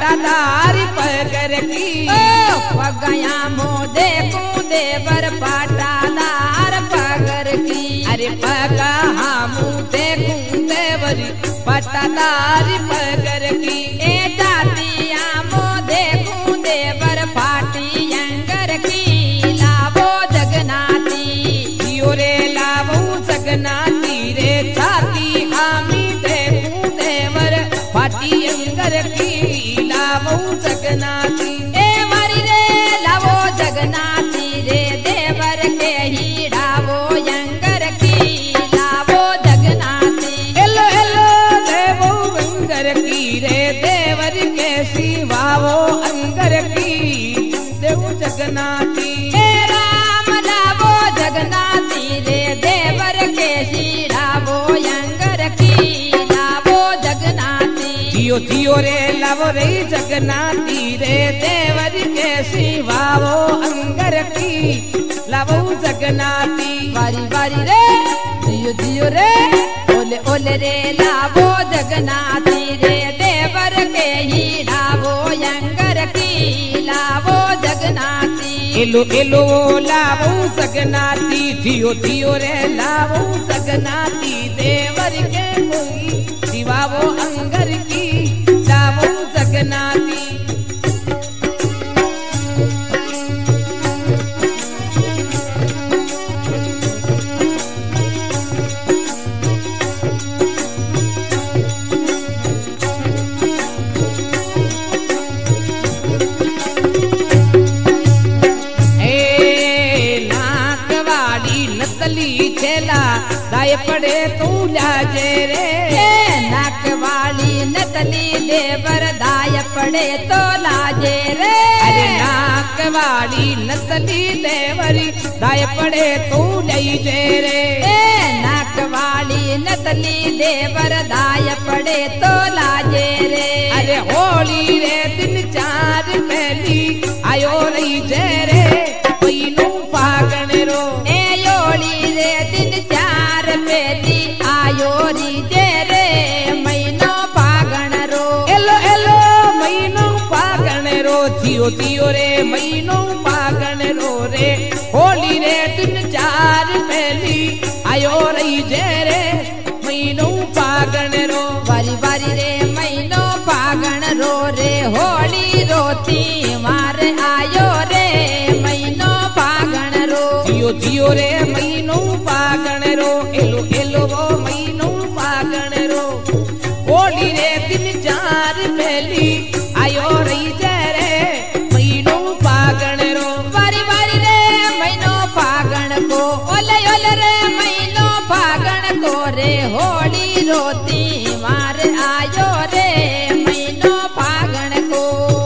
पटादारी पगर की पगया मो देखूं देवर पटादार पगर की। अरे पगा हमू देखूं देवरी पटादारी पगर की। ए जातिया मो देखूं देवर पाटी अंगर की। लावो जगनाती जियो रे लावो जगनाती रे छाती हामी देखूं देवर पाटी अंगर की। लावो जगनाती ए मरी रे लावो जगनाती रे देवर के ही डावो अंगर की। लावो जगनाती हेलो हेलो देवो अंगर की रे देवर के शिवावो अंगर की। देव जगनाती हे राम लावो जगनाती रे देवर के ही डावो अंगर की। लावो जगनाती जियो जियो रे लावो रे जगनाती रे देवर के शिवावो अंगर की। लावो जगनाती वारी वारी रे जियो जियो रे ओले ओले रे लावो जगनाती रे देवर के ही डावो अंगर की। लावो जगनाती एलो एलो लावो जगनाती जियो जियो रे लावो जगनाती देवर के कोई शिवावो अंगर की। लावो जगनाती छेला दाय पड़े तू लाजे रे। नाक वाली नकली देवर दाय पड़े तो लाजे रे। अरे नाक वाली नकली देवरी दाय पड़े तू लईजे रे। नाक वाली नकली देवर दाय पड़े तो लाजे रे। अरे होली रे दिन चार पहली आयो रही जे रे पीनू पागण रो। योली रे दिन चार पहली आयो री जे रे महीनो पागण रो। एलो एलो महीनो पागण रो जियो जियो रे महीनो पागण रो रे। होली रे दिन चार पहली आयो रही जे रे महीनो पागण रो। बारी बारी रे महीनो पागण रो रे होली रोती मार आयो रे महीनो पागण रो। जियो जियो रे महीनो पागण रो एलो एलो वो महीनो पागण रो। होली रे दिन चार पहली आयो रही जे रे महीनो पागण रो। बारी बारी रे महीनो पागण को ओले ओले रे महीनो पागण को रे होली रोती मार आयो रे महीनो पागण को।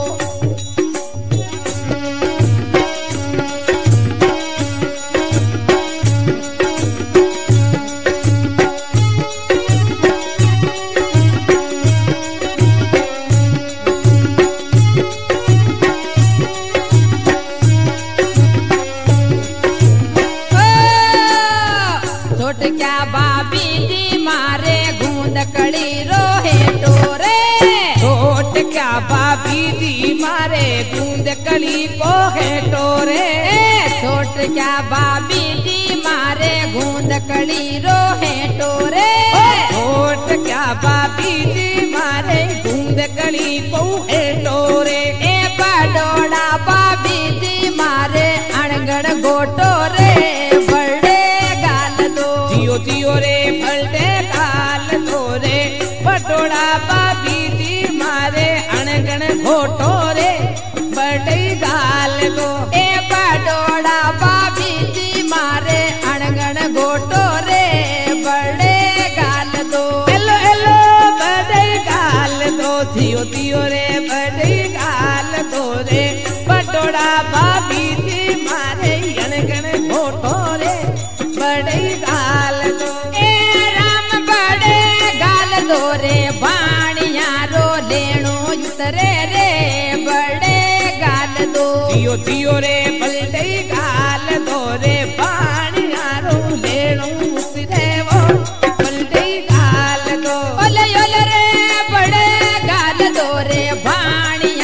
क्या बाबी जी मारे गूंद कड़ी रोहे टोरे। छोट क्या बाबी जी मारे गूंद कड़ी को है टोरे। छोट क्या बाबी जी मारे गूंद कड़ी रोहे टोरे। छोट क्या बाबी जी मारे गूंद कड़ी को है टोरे। ए बडोड़ा बाबी जी मारे अणगण गोटो रे बड़े गाल दो। जियो जियो रे फलटे गाल दो रे बडोड़ा बाबी जी मारे अणगण घोटो रे बड़े गाल दो। ए बडोड़ा बाबी जी मारे अणगण गोटो रे बड़े गाल दो। एलो एलो बड़े गाल दो जियो जियो रे बड़े गाल दो रे बडोड़ा बाबी जी मारे अणगण घोटो रे बड़े गाल दो। ए राम बड़े गाल दो रे बाणिया रो लेणो उतरे रे बड़े गाल दो। जियो जियो रे बड़े गाल दो रे बाणिया रो लेणो उतरे वो बड़े गाल दो। ओले ओले रे बड़े गाल दो रे बाणिया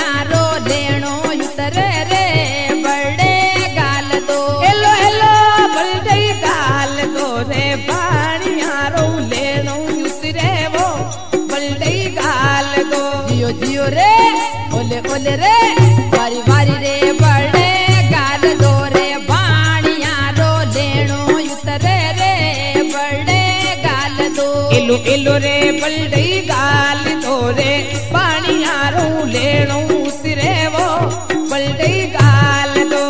एलो एलो रे बलडई गाल तोरे पानी आरो लेणो उतरे वो बलडई गाल दो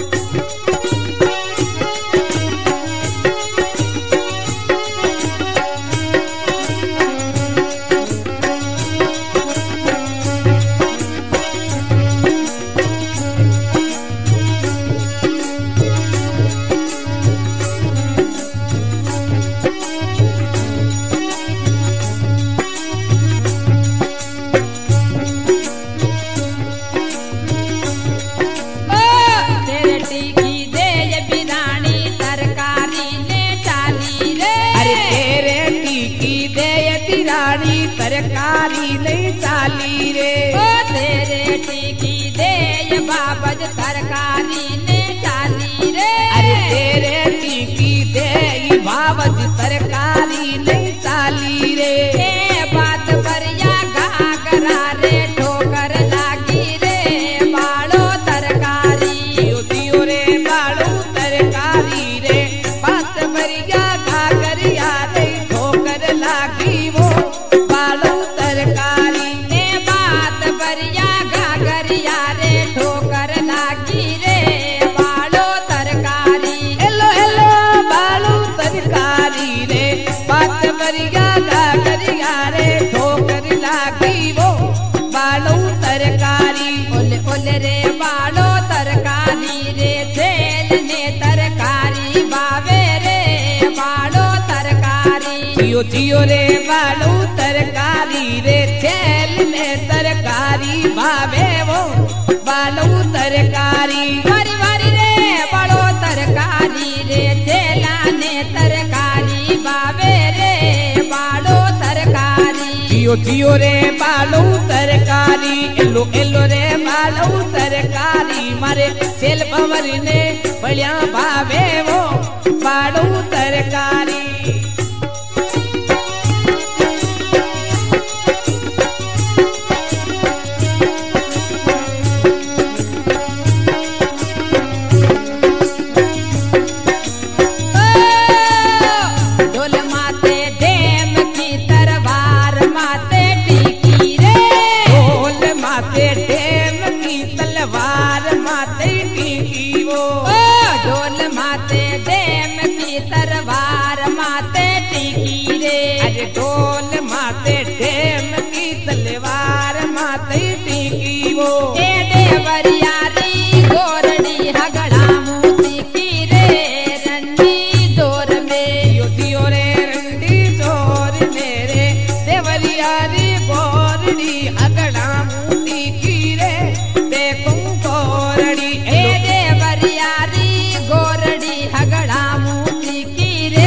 तरकारी नहीं चाली रे ओ तेरे टीकी दे ये बाबज तरकारी ने चाली रे अरे तेरे टीकी दे ये बाबज तरकारी नहीं चाली रे ए बात परिया घाघरा रे ठोकर लागी रे बालो तरकारी दियो रे बालो तरकारी रे बात परिया घाघरिया रे ठोकर लागी वो रे बालो तरकारी रे थेल ने तरकारी बावे रे बालो तरकारी जियो जियो रे बालो तरकारी रे थेल ने तरकारी बावे वो बालो तरकारी वारी वारी रे बालो तरकारी रे थेला ने तरकारी बावे रे बालो तरकारी जियो जियो रे बालो तरकारी एलो एलो रे बालो तरकारी मारे सेल पवर ने बढ़िया भावे वो बालो तरकारी ढोल माते ढेम की तलवार माते टीकी वो देवरियारी गोरडी हगड़ा मोती की रे रंडी जोर में यो दियो रे रंडी जोर मेरे देवरियारी गोरडी हगड़ा मोती की रे देखूं गोरडी ए देवरियारी गोरडी हगड़ा मोती की रे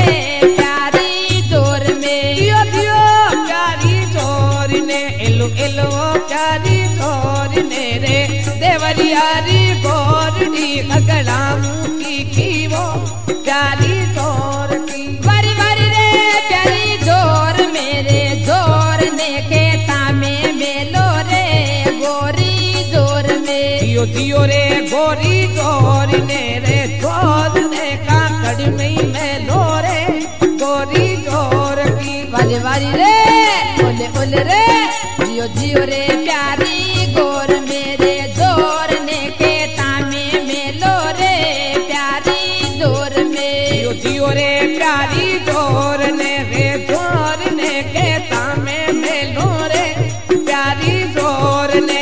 एलो प्यारी चोर ने रे देवरियारी गोरडी अगड़ा मुकी की वो प्यारी चोर की वारी वारी रे प्यारी जोर मेरे जोर ने खेता में मेलो रे गोरी जोर में दियो दियो रे गोरी जोर ने रे जोर ने काकड़ में मेलो रे गोरी जोर की वारी वारी रे ओले ओले रे जियो जियो रे प्यारी गोर मेरे जोर ने खेता में मेलो रे प्यारी जोर में जियो जियो रे प्यारी जोर ने रे जोर ने खेता में मेलो रे प्यारी जोर ने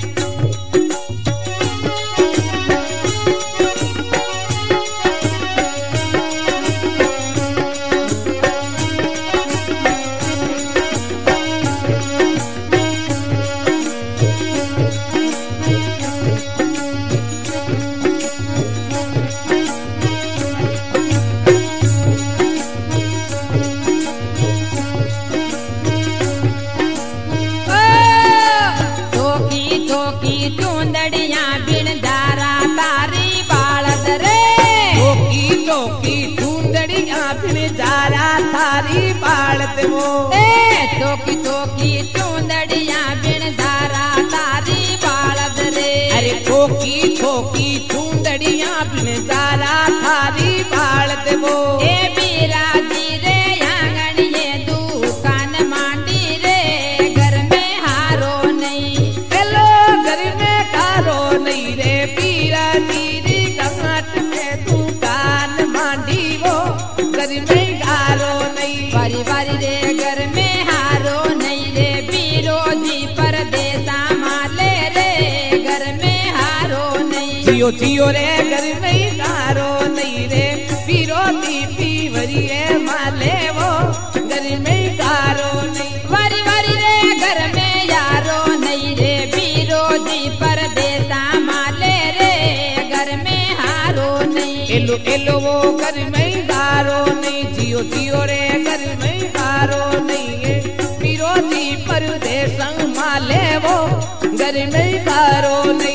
चूंदड़िया बिन दारा तारी बालद रे चौकी चौकी चूंदड़िया बिन दारा थारी बालद वो चौकी चौकी चूंदड़िया बिन दारा तारी बालद रे अरे चौकी चौकी चूंदड़िया बिन दारा थारी बालद वो ए बीरा जी रे आंगन ये दूध जियो जियो रे घर में गारो नहीं रे विरोधी पीवरिए माले वो घर में गारो नहीं वरी वरी रे घर में यारो नहीं रे विरोधी परदेसा माले रे घर में हारो नहीं एलो एलो वो घर में गारो नहीं जियो जियो रे घर में गारो नहीं है विरोधी परदेस माले वो घर में गारो नहीं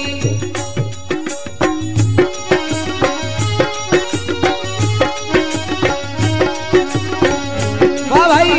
भाई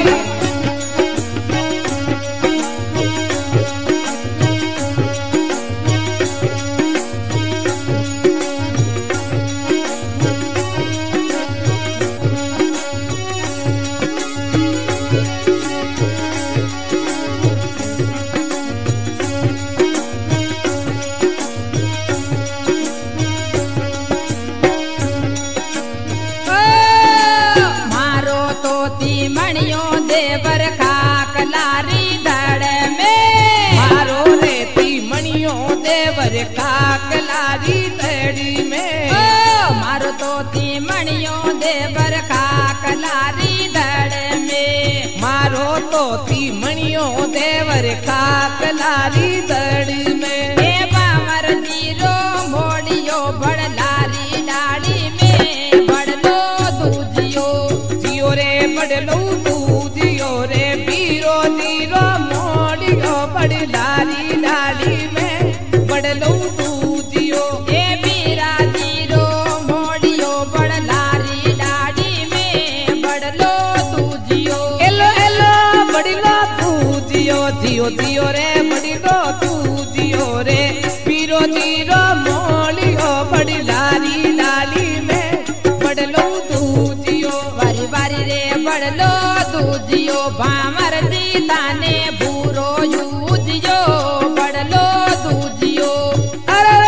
मणियों देवर खाक लारी धड़ में मारो रेती मणियों देवर खाक लारी धड़ी में मारो तोती मणियों देवर खाक लारी धड़ में मारो तोती मणियों देवर खाक लारी धड़ी में बावर जीरो मोड़ियो बड़ लारी डाली में बड़लो दूजियो जियो रे बड़लो दूजियो रे बीरो जीरो मोड़ियो बड़ लारी डाली में बड़लो दूजियो ए बीरा जीरो मोड़ियो बड़ लारी डाली में बड़लो दूजियो एलो एलो बड़लो दूजियो जियो जियो रे बड़लो दूजियो रे बीरो जीरो मोड़ियो बड़ लारी डाली में बड़लो दूजियो बारी बारी रे बड़लो दूजियो भामर जीता ने बूरो यूजियो बड़लो दूजियो अरे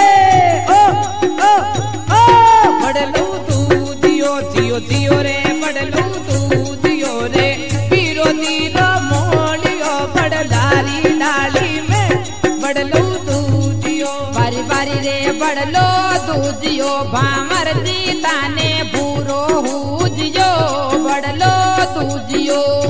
ओ ओ ओ बड़लो दूजियो जियो जियो रे बड़लो दूजियो रे बीरो जीरो मोड़ियो बड़ लारी डाली में बड़लो दूजियो बारी बारी रे बड़लो दूजियो भामर जीता ने बूरो हूजियो बड़लो दूजियो